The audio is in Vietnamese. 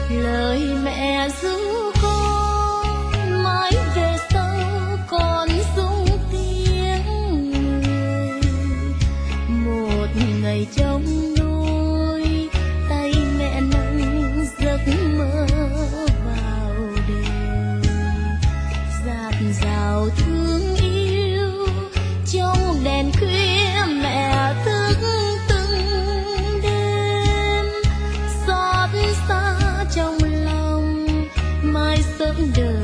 lời mẹ ru con mãi về sau còn rung tiếng người. Một ngày trong nôi tay mẹ nâng giấc mơ vào đêm, dạt dào thương yêu trong đèn khuya mẹ thức từng đêm, xót xa trong lòng mai sớm đời